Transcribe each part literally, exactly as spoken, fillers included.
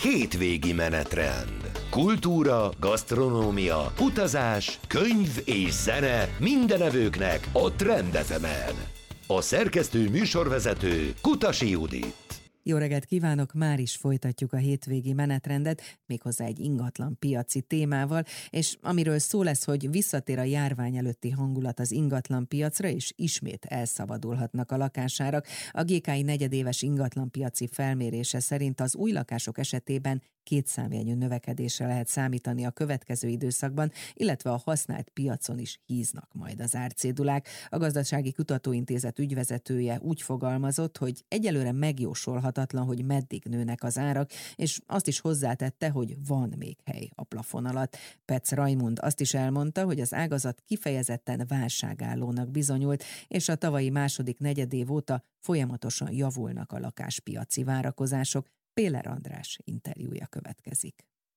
Hétvégi menetrend. Kultúra, gasztronómia, utazás, könyv és zene minden evőknek a Trend ef emen. A szerkesztő műsorvezető Kutasi Judit. Jó reggelt kívánok, már is folytatjuk a hétvégi menetrendet, méghozzá egy ingatlan piaci témával, és amiről szó lesz, hogy visszatér a járvány előtti hangulat az ingatlan piacra, és ismét elszabadulhatnak a lakásárak. A gé ká i negyedéves ingatlan piaci felmérése szerint az új lakások esetében kétszámjegyű növekedésre lehet számítani a következő időszakban, illetve a használt piacon is híznak majd az árcédulák. A Gazdasági Kutatóintézet ügyvezetője úgy fogalmazott, hogy egyelőre megjósolhatatlan, hogy meddig nőnek az árak, és azt is hozzátette, hogy van még hely a plafon alatt. Petz Rajmund azt is elmondta, hogy az ágazat kifejezetten válságállónak bizonyult, és a tavalyi második negyedév óta folyamatosan javulnak a lakáspiaci várakozások. Péler András interjúja következik.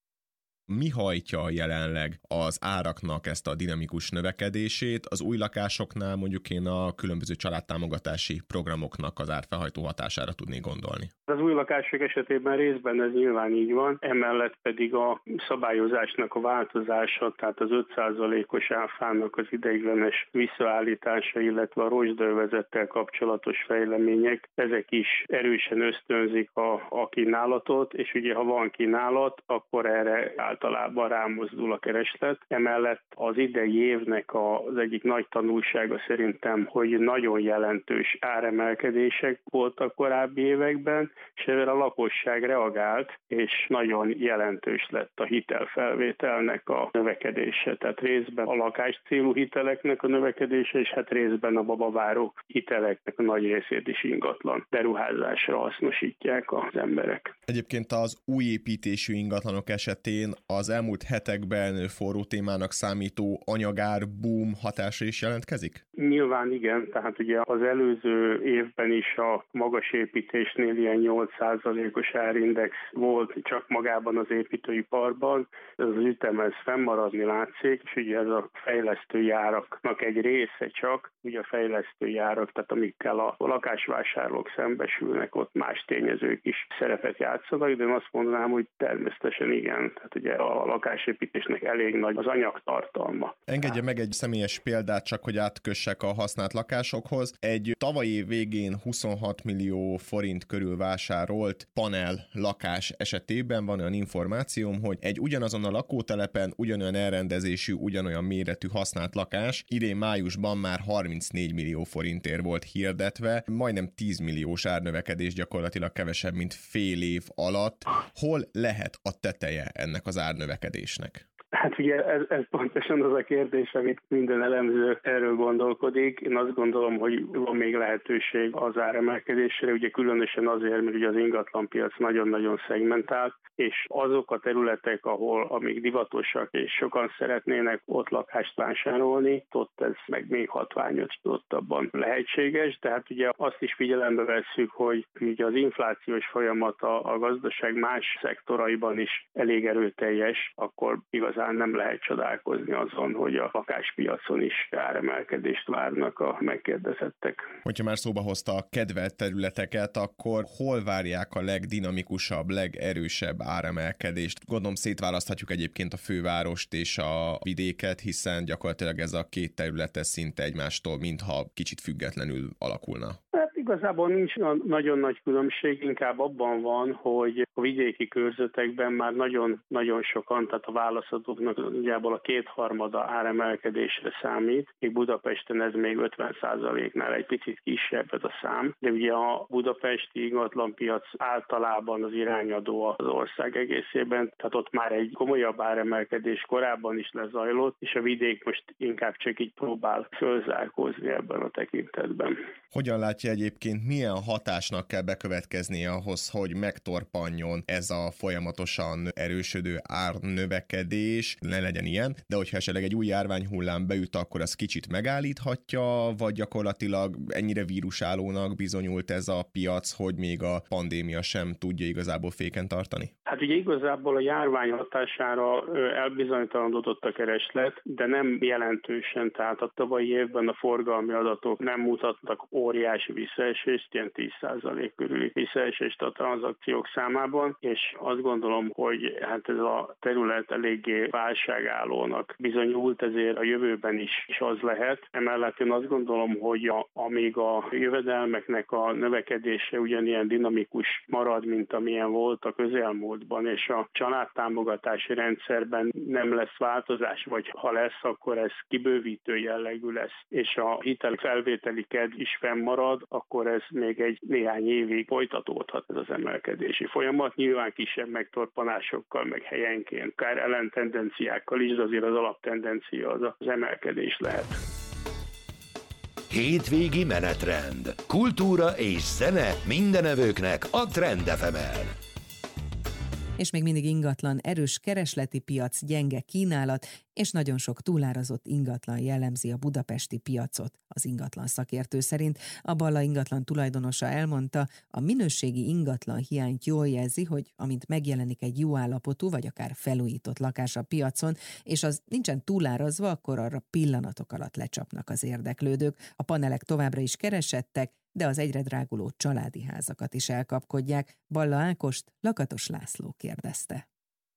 Mi hajtja jelenleg az áraknak ezt a dinamikus növekedését? Az új lakásoknál mondjuk én a különböző családtámogatási programoknak az árfelhajtó hatására tudnék gondolni. Az új lakások esetében részben ez nyilván így van, emellett pedig a szabályozásnak a változása, tehát az öt százalékos áfának az ideiglenes visszaállítása, illetve a rozsdaövezettel kapcsolatos fejlemények, ezek is erősen ösztönzik a, a kínálatot, és ugye ha van kínálat, akkor erre általában rámozdul a kereslet. Emellett az idei évnek az egyik nagy tanulsága szerintem, hogy nagyon jelentős áremelkedések voltak korábbi években, és erre a lakosság reagált, és nagyon jelentős lett a hitelfelvételnek a növekedése. Tehát részben a lakás célú hiteleknek a növekedése, és hát részben a babaváró hiteleknek a nagy részét is ingatlan beruházásra hasznosítják az emberek. Egyébként az új építésű ingatlanok esetén az elmúlt hetekben forró témának számító anyagár boom hatása is jelentkezik? Nyilván igen, tehát ugye az előző évben is a magas építésnél ilyen nyolc százalékos árindex volt csak magában az építőiparban. Ez az ütem ez fennmaradni látszik, és ugye ez a fejlesztői áraknak egy része csak, ugye a fejlesztői árak, tehát amikkel a lakásvásárlók szembesülnek, ott más tényezők is szerepet játszanak, de én azt mondanám, hogy természetesen igen, tehát ugye a lakásépítésnek elég nagy az anyagtartalma. Engedje meg egy személyes példát, csak hogy átkössek a használt lakásokhoz. Egy tavalyi év végén huszonhat millió forint körül vásárolt panel lakás esetében van olyan információm, hogy egy ugyanazon a lakótelepen ugyanolyan elrendezésű, ugyanolyan méretű használt lakás idén májusban már harmincnégy millió forintért volt hirdetve, majdnem tíz milliós árnövekedés gyakorlatilag kevesebb, mint fél év alatt. Hol lehet a teteje ennek az árnövekedésnek? Hát ugye ez, ez pontosan az a kérdés, amit minden elemző erről gondolkodik. Én azt gondolom, hogy van még lehetőség az áremelkedésre, ugye különösen azért, mert ugye az ingatlanpiac nagyon-nagyon szegmentált, és azok a területek, ahol amik divatosak és sokan szeretnének ott lakást vásárolni, ott ez meg még hatványosítottabban lehetséges, tehát ugye azt is figyelembe vesszük, hogy ugye az inflációs folyamat a, a gazdaság más szektoraiban is elég erőteljes, akkor igazán nem lehet csodálkozni azon, hogy a lakáspiacon is áremelkedést várnak a megkérdezettek. Hogyha már szóba hozta a kedvelt területeket, akkor hol várják a legdinamikusabb, legerősebb áremelkedést? Gondolom szétválaszthatjuk egyébként a fővárost és a vidéket, hiszen gyakorlatilag ez a két terület szinte egymástól mintha kicsit függetlenül alakulna. Hát igazából nincs nagyon nagy különbség, inkább abban van, hogy a vidéki körzetekben már nagyon-nagyon sokan, tehát a válaszadóknak nagyjából a kétharmada áremelkedésre számít, még Budapesten ez még ötven százaléknál egy picit kisebb ez a szám, de ugye a budapesti ingatlanpiac általában az irányadó az ország egészében, tehát ott már egy komolyabb áremelkedés korábban is lezajlott, és a vidék most inkább csak így próbál fölzárkózni ebben a tekintetben. Hogyan látja egyébként, milyen hatásnak kell bekövetkeznie ahhoz, hogy megtorpanjon ez a folyamatosan erősödő árnövekedés? Ne legyen ilyen, de hogyha esetleg egy új járványhullám beüt, akkor az kicsit megállíthatja, vagy gyakorlatilag ennyire vírusállónak bizonyult ez a piac, hogy még a pandémia sem tudja igazából féken tartani? Hát Hát ugye igazából a járvány hatására elbizonytalanodott a kereslet, de nem jelentősen, tehát a tavalyi évben a forgalmi adatok nem mutattak óriási visszaesést, ilyen tíz százalék körüli visszaesést a tranzakciók számában, és azt gondolom, hogy hát ez a terület eléggé válságállónak bizonyult, ezért a jövőben is, is az lehet. Emellett én azt gondolom, hogy a, amíg a jövedelmeknek a növekedése ugyanilyen dinamikus marad, mint amilyen volt a közelmúltban, és a családtámogatási rendszerben nem lesz változás, vagy ha lesz, akkor ez kibővítő jellegű lesz, és a hitelfelvételi kedv is fennmarad, akkor ez még egy néhány évig folytatódhat ez az emelkedési folyamat. Nyilván kisebb megtorpanásokkal, meg helyenként, akár ellentendenciákkal is, de azért az alaptendencia az az emelkedés lehet. Hétvégi menetrend. Kultúra és zene mindenevőknek a Trend ef emen. És még mindig ingatlan, erős keresleti piac, gyenge kínálat, és nagyon sok túlárazott ingatlan jellemzi a budapesti piacot. Az ingatlan szakértő szerint a Balla ingatlan tulajdonosa elmondta, a minőségi ingatlan hiányt jól jelzi, hogy amint megjelenik egy jó állapotú, vagy akár felújított lakás a piacon, és az nincsen túlárazva, akkor arra pillanatok alatt lecsapnak az érdeklődők. A panelek továbbra is keresettek, de az egyre dráguló családi házakat is elkapkodják. Balla Ákost Lakatos László kérdezte.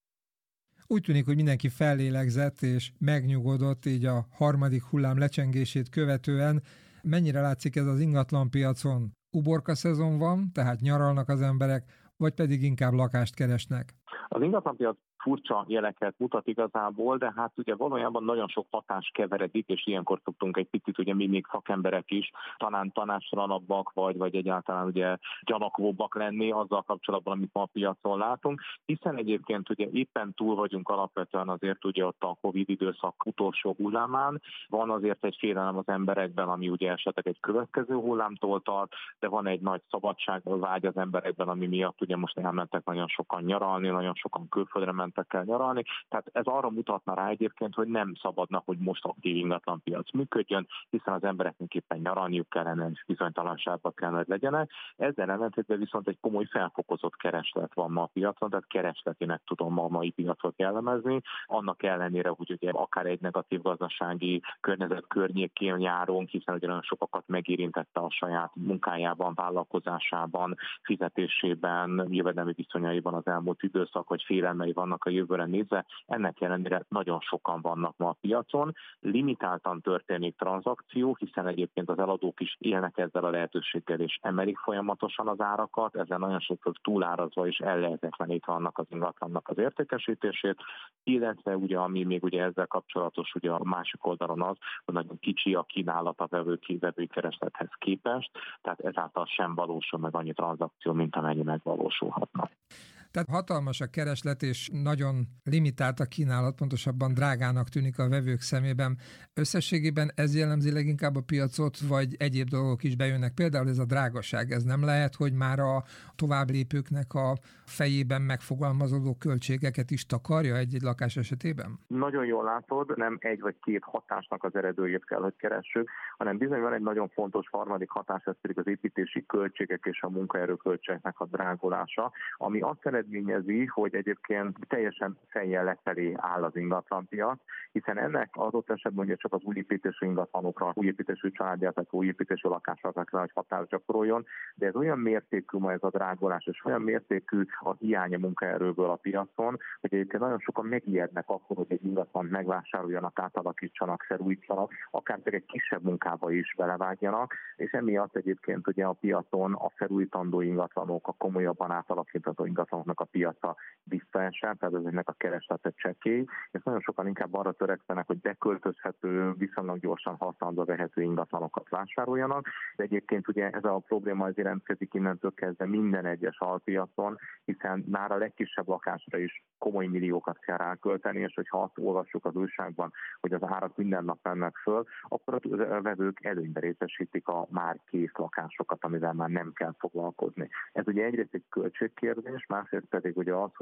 Úgy tűnik, hogy mindenki fellélegzett és megnyugodott így a harmadik hullám lecsengését követően. Mennyire látszik ez az ingatlanpiacon? Uborka szezon van, tehát nyaralnak az emberek, vagy pedig inkább lakást keresnek? Az ingatlanpiac furcsa jeleket mutat igazából, de hát ugye valójában nagyon sok hatás keveredik, és ilyenkor szoktunk egy picit ugye mi még szakemberek is talán tanácsalanabbak, vagy, vagy egyáltalán ugye gyanakvóbbak lenni azzal kapcsolatban, amit ma a piacon látunk, hiszen egyébként ugye éppen túl vagyunk alapvetően azért ugye ott a Covid időszak utolsó hullámán, van azért egy félelem az emberekben, ami ugye esetleg egy következő hullámtól tart, de van egy nagy szabadságvágy az emberekben, ami miatt ugye most elmentek nagyon sokan nyaralni, nagyon sokan külföldre mentek el nyaralni, tehát ez arra mutatna rá egyébként, hogy nem szabadna, hogy most aktív ingatlanpiac működjön, hiszen az embereknek éppen nyaralniuk kellene, és bizonytalanságban kellene, hogy legyenek. Ezzel ellentétben viszont egy komoly felfokozott kereslet van ma a piacon, tehát keresletinek tudom ma a mai piacot jellemezni, annak ellenére, hogy ugye akár egy negatív gazdasági környezet környékén járunk, hiszen ugye nagyon sokakat megérintette a saját munkájában, vállalkozásában, fizetésében, jövedelmi viszonyaiban az elmúlt időszak, hogy félelmei vannak a jövőre nézve, ennek ellenére nagyon sokan vannak ma a piacon. Limitáltan történik tranzakció, hiszen egyébként az eladók is élnek ezzel a lehetőséggel, és emelik folyamatosan az árakat, ezzel nagyon sokszor túlárazva és ellehetetlenítve annak az ingatlannak az értékesítését, illetve ugye ami még ugye ezzel kapcsolatos ugye a másik oldalon az, hogy nagyon kicsi a kínálat a vevői kereslethez képest, tehát ezáltal sem valósul meg annyi tranzakció, mint amennyi megvalósulhatna. Tehát hatalmas a kereslet, és nagyon limitált a kínálat, pontosabban drágának tűnik a vevők szemében. Összességében ez jellemzi leginkább a piacot, vagy egyéb dolgok is bejönnek? Például ez a drágaság, ez nem lehet, hogy már a továbblépőknek a fejében megfogalmazódó költségeket is takarja egy-egy lakás esetében? Nagyon jól látod, nem egy vagy két hatásnak az eredőjét kell, hogy keressük, hanem bizony van egy nagyon fontos harmadik hatás, ez pedig az építési költségek és a munkaerőköltségeknek a drágulása, ami azt eredményezi, hogy egyébként teljesen fejjel lefelé áll az ingatlanpiac, hiszen ennek adott esetben ugye csak az újépítésű ingatlanokra, újépítésű családjátok, újépítésű lakásokra kell, hogy hatást gyakoroljon, de ez olyan mértékű ma ez a drágulás, és olyan mértékű a hiány a munkaerőből a piacon, hogy egyébként nagyon sokan megijednek akkor, hogy egy ingatlan megvásároljanak, átalakítsanak, felújítsanak, akár egy kisebb munkába is belevágjanak, és emiatt egyébként ugye a piacon a felújítandó ingatlanok, a komolyabban átalakítható ingatlanoknak a piaca visszaesett, tehát ezeknek a kereslete csekély, és nagyon sokan inkább arra törekszenek, hogy beköltözhető, viszonylag gyorsan használatba vehető ingatlanokat vásároljanak, de egyébként ugye ez a probléma azért jelentkezik innentől kezdve minden egyes alpiacon, hiszen már a legkisebb lakásra is komoly milliókat kell rákölteni, és hogyha azt olvassuk az újságban, hogy az árak minden nap mennek föl, akkor a vevők előnybe részesítik a már kész lakásokat, amivel már nem kell foglalkozni. Ez ugye egyrészt egy költségkérdés, másrészt pedig ugye az, hogy már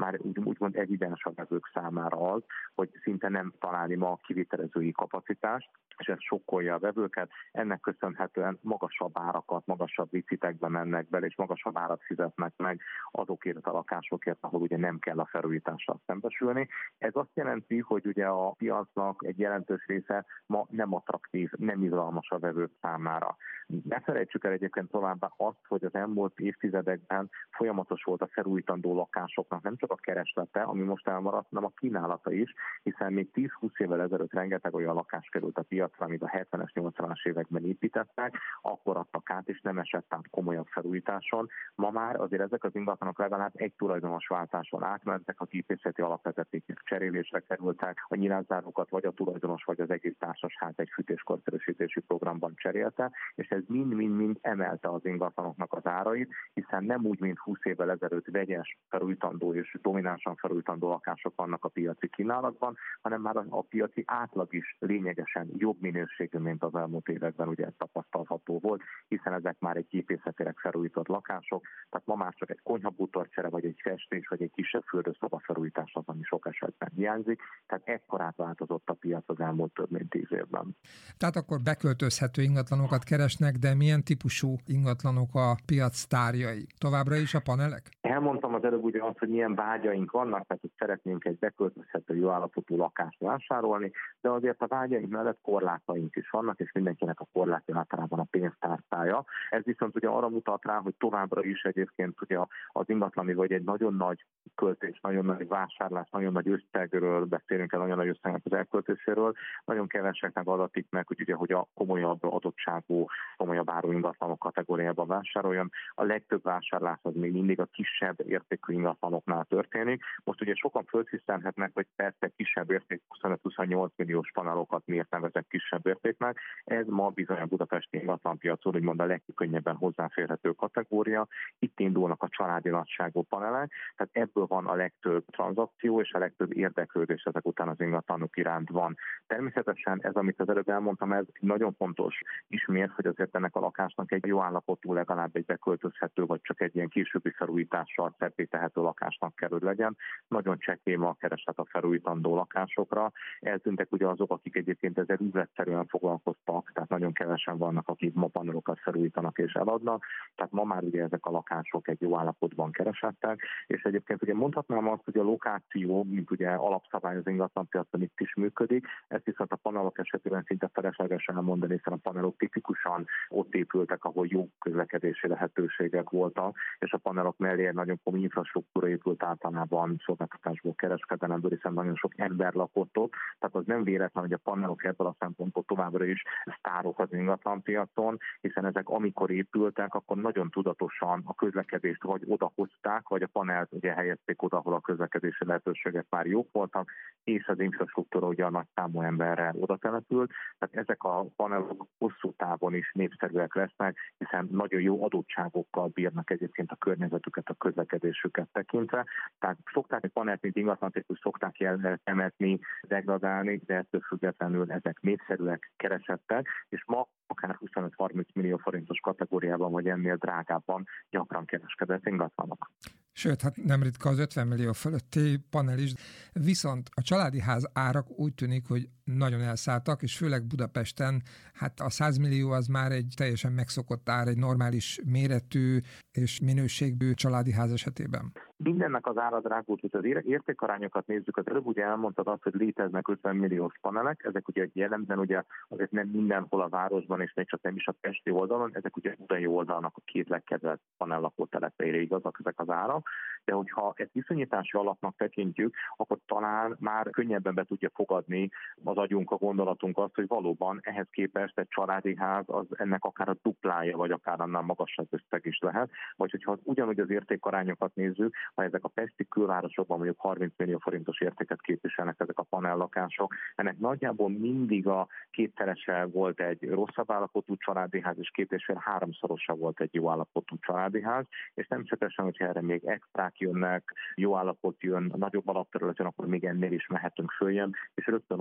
már úgy, úgymond evidens a vevők számára az, hogy szinte nem találni ma a kivitelezői kapacitást, és ez sokkolja a vevőket. Ennek köszönhetően magasabb árakat, magasabb licitekbe mennek bele, és magasabb árat fizetnek meg azokért a lakásokért, ahol ugye nem kell a felújítással szembesülni. Ez azt jelenti, hogy ugye a piacnak egy jelentős része ma nem attraktív, nem izgalmas a vevők számára. Ne felejtsük el egyébként továbbá azt, hogy az elmúlt évtizedekben folyamatos volt a felújítandó lakásoknak nem csak a kereslete, ami most elmaradt, hanem a kínálata is, hiszen még tíz-húsz évvel ezelőtt rengeteg olyan lakás került a piacra, amit a hetvenes, nyolcvanas években építettek, akkor adtak át, és nem esett át komolyabb felújításon. Ma már azért ezek az ingatlanok legalább egy tulajdonos váltáson átmentek, a gépészeti alapvezetékek cserélésre kerültek, a nyilászárokat vagy a tulajdonos, vagy az egész társasház egy fűtéskorszerűsítési programban cserélte, és ez mind-mind-mind emelte az ingatlanoknak az árait, hiszen nem úgy, mint húsz évvel ezelőtt vegyes felújítandó és dominánsan felújítandó lakások vannak a piaci kínálatban, hanem már a, a piaci átlag is lényegesen jobb minőségű, mint az elmúlt években ugye ez tapasztalható volt, hiszen ezek már egy gépészetileg felújított lakások, tehát ma már csak egy konyhabútorcsere, vagy egy festés, vagy egy kisebb fürdőszoba felújítás az, ami sok esetben hiányzik, tehát ekkorát változott a piac az elmúlt több mint tíz évben. Tehát akkor beköltözhető ingatlanokat keresnek, de milyen típusú ingatlanok a piac sztárjai? Továbbra is a panelek? Elmondtam az előbb ugye azt, hogy milyen vágyaink vannak, tehát hogy szeretnénk egy beköltözhető jó állapotú lakást vásárolni, de azért a vágyaink mellett korlátaink is vannak, és mindenkinek a korlátja általában a pénztárcája. Ez viszont ugye arra mutat rá, hogy továbbra is egyébként ugye az ingatlani vagy egy nagyon nagy költés, nagyon nagy vásárlás, nagyon nagy összegről beszélünk el, nagyon nagy összegnek az elköltéséről, nagyon keveseknek adatik meg, hogy ugye, hogy a komolyabb adottságú, komolyabb áru ingatlanok kategóriában vásároljon. A legtöbb vásárlás az még mindig a kisebb értékű ingatlanoknál történik. Most ugye sokan föltisztelhetnek, hogy persze kisebb érték huszonöt-huszonnyolc milliós panelokat miért nevezek kisebb értéknek. Ez ma bizony a budapesti ingatlanpiacon úgymond a legkönnyebben hozzáférhető kategória. Itt indulnak a családi nagyságú panelek, tehát ebből van a legtöbb tranzakció és a legtöbb érdeklődés ezek után az ingatlanok iránt van. Természetesen ez, amit az előbb elmondtam, ez nagyon fontos ismét, hogy azért ennek a lakásnak egy jó állapotú, legalább egy beköltözhető, vagy csak egy ilyen későbbi felújítással szebbé tehető lakásnak kell, hogy legyen. Nagyon csekély ma a kereslet a felújítandó lakásokra. Eltűntek ugye azok, akik egyébként ezzel üzletszerűen foglalkoztak, tehát nagyon kevesen vannak, akik ma panelokat felújítanak és eladnak. Tehát ma már ugye ezek a lakások egy jó állapotban keresettek, és egyébként ugye mondhatnám azt, hogy a lokáció, mint ugye alapszabály az ingatlanpiacon itt is működik, ezt viszont a panelok esetében szinte felesleges elmondani, hiszen a panelok tipikusan ott épültek, ahol jó közlekedési lehetőségek voltak, és a panelok mellé nagyon komoly infrastruktúra épült általában szolgáltatásból, kereskedelemből, hiszen nagyon sok ember lakott ott, tehát az nem véletlen, hogy a panelok ebből a szempontból továbbra is sztárok az ingatlanpiacon, hiszen ezek amikor épültek, akkor nagyon tudatosan a közlekedést vagy odahozták, vagy a panelt ugye helyezték oda, ahol a közlekedési lehetőségek már jók voltak, és az infrastruktúra ugye a nagy számú emberrel oda települt. Tehát ezek a panelok hosszú távon is népszerűek lesznek, hiszen nagyon jó adottságokkal bírnak egyébként a környezetüket, a közlekedésüket tekintve. Tehát szokták egy panelt, mint ingatlantípus szokták temetni, degradálni, de ettől függetlenül ezek népszerűek, keresettek, és ma akár huszonöt-harminc millió forintos kategóriában, vagy ennél drágábban gyakran kereskedett ingatlanok. Sőt, hát nem ritka az ötven millió fölötti panel is. Viszont a családi ház árak úgy tűnik, hogy nagyon elszálltak, és főleg Budapesten, hát a száz millió az már egy teljesen megszokott ár, egy normális méretű és minőségű családi ház esetében. Mindennek az ára drágult, hogy az értékarányokat nézzük, az előbb ugye elmondtad azt, hogy léteznek ötven milliós panelek, ezek ugye jellemzően ugye azért nem mindenhol a városban, és még csak nem is a pesti oldalon, ezek ugye budai oldalnak a két legkedvelt panellakó telepeire igazak ezek az árak, de hogyha ezt viszonyítási alapnak tekintjük, akkor talán már könnyebben be tudja fogadni az agyunk, a gondolatunk azt, hogy valóban ehhez képest egy családi ház az ennek akár a duplája, vagy akár annál magasabb összeg is lehet, vagy hogyha az, ugyanúgy az értékarányokat nézzük, ha ezek a pesti külvárosokban mondjuk harminc millió forintos értéket képviselnek ezek a panellakások, ennek nagyjából mindig a kétszerese volt egy rosszabb állapotú családi ház, és két és fél háromszorosa volt egy jó állapotú családi ház, és természetesen, hogyha erre még extrák jönnek, jó állapot jön, a nagyobb alapterületen, akkor még ennél is mehetünk följön, és rögtön ott vagyunk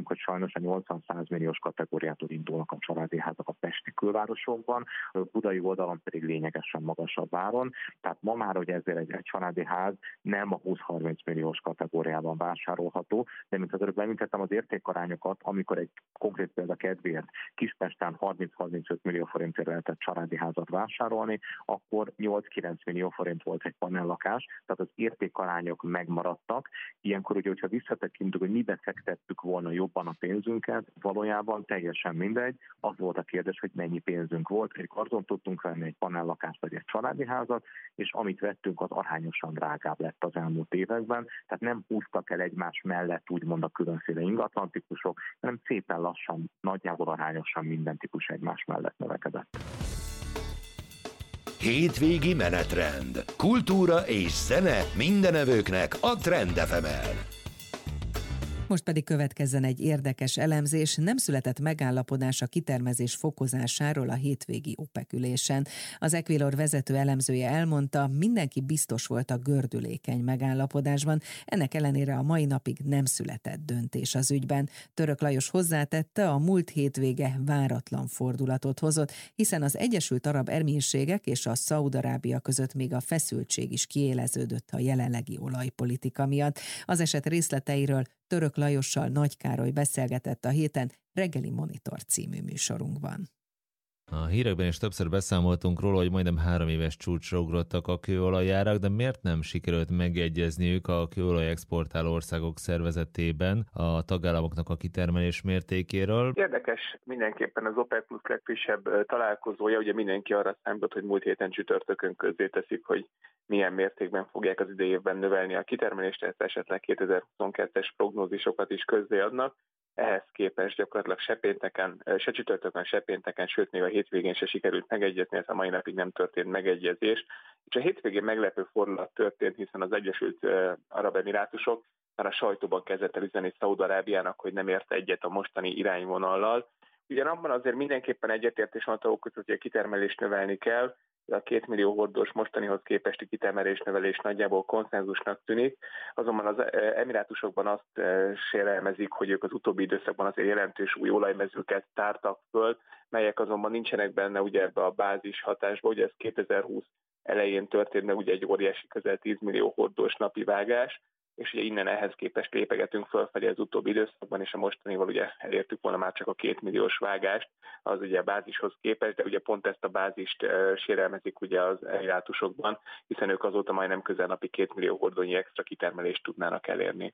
hogy sajnos a nyolcvan-száz milliós kategóriától indulnak a családi házak a pesti külvárosokban, a budai oldalon pedig lényegesen magasabb áron. Tehát ma már, hogy ezért egy, egy családi ház nem a húsz-harminc milliós kategóriában vásárolható, de mint az előbb említettem az értékarányokat, amikor egy konkrét példa kedvéért Kispesten harminc-harmincöt millió forintért lehetett családi házat vásárolni, akkor nyolc-kilenc millió forint volt egy panellakás, tehát az értékarányok megmaradtak. Ilyenkor ugye, hogyha visszatekintünk, hogy mibe fektettük volna jobban a pénzünket, valójában teljesen mindegy. Az volt a kérdés, hogy mennyi pénzünk volt, egy azon tudtunk venni egy panellakást vagy egy családi házat, és amit vettünk, az arányosan drágább lett az elmúlt években, tehát nem húztak el egymás mellett úgymond a különféle ingatlan típusok, hanem szépen lassan, nagyjából arányosan minden típus egymás mellett növekedett. Hétvégi menetrend. Kultúra és zene mindenevőknek a Trend ef emen. Most pedig következzen egy érdekes elemzés, nem született megállapodás a kitermezés fokozásáról a hétvégi OPEC ülésen. Az Equilor vezető elemzője elmondta, mindenki biztos volt a gördülékeny megállapodásban, ennek ellenére a mai napig nem született döntés az ügyben. Török Lajos hozzátette, a múlt hétvége váratlan fordulatot hozott, hiszen az Egyesült Arab Emírségek és a Szaúd-Arábia között még a feszültség is kiéleződött a jelenlegi olajpolitika miatt. Az eset részleteiről Török Lajossal Nagy Károly beszélgetett a héten Reggeli Monitor című műsorunkban. A hírekben is többször beszámoltunk róla, hogy majdnem három éves csúcsra ugrottak a kőolajárak, de miért nem sikerült megegyezniük a kőolaj exportáló országok szervezetében a tagállamoknak a kitermelés mértékéről? Érdekes mindenképpen az OPEC plusz legfrissebb találkozója, ugye mindenki arra számított, hogy múlt héten csütörtökön közzéteszik, hogy milyen mértékben fogják az idei évben növelni a kitermelést, tehát esetleg kétezer-huszonkettes prognózisokat is közzéadnak. Ehhez képest gyakorlatilag se pénteken, se csütörtökön, se pénteken, sőt még a hétvégén se sikerült megegyezni, ez a mai napig nem történt megegyezés. És a hétvégén meglepő fordulat történt, hiszen az Egyesült Arab Emirátusok már a sajtóban kezdett el üzenni Szaúd-Arábiának, hogy nem ért egyet a mostani irányvonallal. Ugyanabban azért mindenképpen egyetértés van a tagok között, hogy a kitermelést növelni kell, a két millió hordós mostanihoz képesti kitermelés növelés nagyjából konszenzusnak tűnik, azonban az Emirátusokban azt sérelmezik, hogy ők az utóbbi időszakban azért jelentős új olajmezőket tártak föl, melyek azonban nincsenek benne ugye ebbe a bázis hatásba, ugye ez kétezer-húsz elején történt meg ugye egy óriási közel tíz millió hordós napi vágás, és ugye innen ehhez képest lépegetünk fölfelé az utóbbi időszakban, és a mostanival ugye elértük volna már csak a két milliós vágást, az ugye a bázishoz képest, de ugye pont ezt a bázist uh, sérelmezik ugye az Emirátusokban, hiszen ők azóta majdnem közel napi két millió hordónyi extra kitermelést tudnának elérni.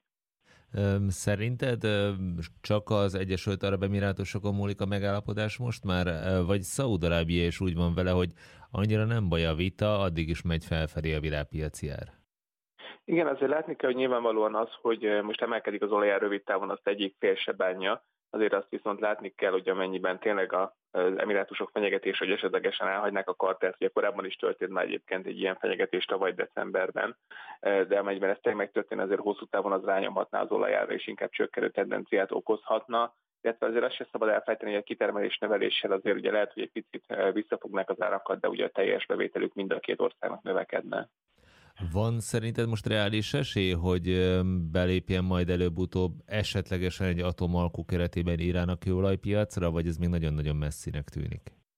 Szerinted csak az Egyesült Arab Emirátusokon múlik a megállapodás most már, vagy Szaúd-Arábia is úgy van vele, hogy annyira nem baj a vita, addig is megy felfelé a világpiaci ár? Igen, azért látni kell, hogy nyilvánvalóan az, hogy most emelkedik az olajár rövid távon, azt egyik fél se bánja. Azért azt viszont látni kell, hogy amennyiben tényleg az Emirátusok fenyegetés, hogy esetlegesen elhagynák a kartert, ugye korábban is történt már egyébként egy ilyen fenyegetés tavaly decemberben, de amennyiben ez tényleg megtörtént, azért hosszú távon az rányomhatná az olajárra, és inkább csökkenő tendenciát okozhatna. Illetve azért azt sem szabad elfelejteni, hogy a kitermelés növeléssel azért ugye lehet, hogy egy picit visszafognák az árakat, de ugye a teljes bevételük mind a két országnak növekedne. Van szerinted most reális esély, hogy belépjen majd előbb-utóbb esetlegesen egy atomalkú keretében Irán a kőolajpiacra, vagy ez még nagyon-nagyon messzinek tűnik?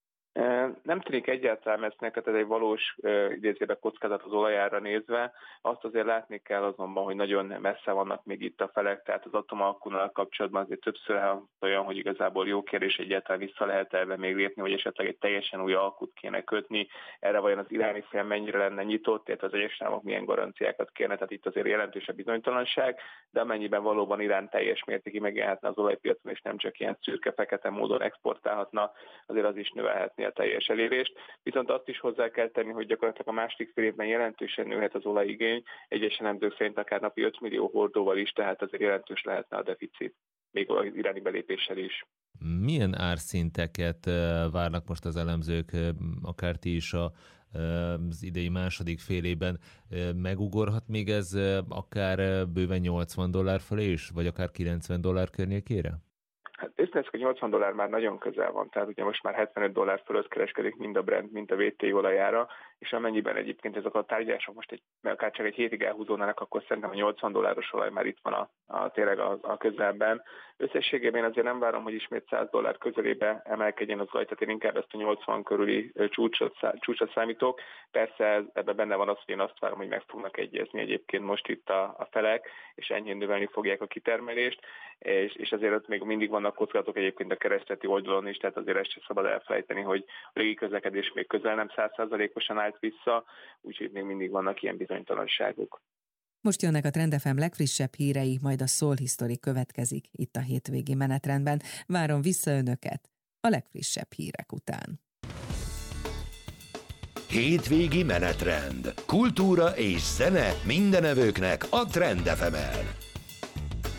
Nem tűnik egyáltalán messzinek, ez egy valós idézőben kockázat az olajára nézve. Azt azért látni kell azonban, hogy nagyon messze vannak még itt a felek, tehát az atomalkúnál kapcsolatban azért többször olyan, hogy igazából jó kérdés, egyáltalán vissza lehet ebben még lépni, vagy esetleg egy teljesen új alkut kéne kötni. Erre vajon az iráni fél mennyire lenne nyitott, illetve az egyes államok milyen garanciákat kérne, tehát itt azért jelentős a bizonytalanság, de amennyiben valóban Irán teljes mértékig megjelenhetne az olajpiacon, és nem csak ilyen szürke-fekete módon exportálhatna, azért az is növelhetné a teljes elérést. Viszont azt is hozzá kell tenni, hogy gyakorlatilag a második fél évben jelentősen nőhet az olajigény, egyes elemzők szerint akár napi öt millió hordóval is, tehát azért jelentős lehetne a deficit, még az iráni belépéssel is. Milyen árszinteket várnak most az elemzők, akár ti is a, az idei második fél évben? Megugorhat még ez akár bőven nyolcvan dollár fölé is, vagy akár kilencven dollár környékére? Hát őszintén, hogy nyolcvan dollár már nagyon közel van, tehát ugye most már hetvenöt dollár fölött kereskedik mind a Brent, mind a vé té i olajára, és amennyiben egyébként ezek a tárgyalások most egy, akár csak egy hétig elhúzódnának, akkor szerintem a nyolcvan dolláros olaj már itt van a, a tényleg a, a közelben. Összességében én azért nem várom, hogy ismét száz dollár közelébe emelkedjen az olaj, tehát én inkább ezt a nyolcvan körüli csúcsot, csúcsot számítok. Persze ebben benne van az, hogy én azt várom, hogy meg fognak egyezni egyébként most itt a, a felek, és enyhén növelni fogják a kitermelést, és, és azért ott még mindig vannak kockázatok egyébként a keresleti oldalon is, tehát azért ezt sem szabad elfelejteni, hogy a légiközlekedés még közel nem száz százalékosan állt vissza, úgyhogy még mindig vannak ilyen bizonytalanságok. Most jönnek a Trend ef em legfrissebb hírei, majd a Soul History következik itt a hétvégi menetrendben. Várom vissza önöket a legfrissebb hírek után. Hétvégi menetrend. Kultúra és zene mindenevőknek a Trend ef emen.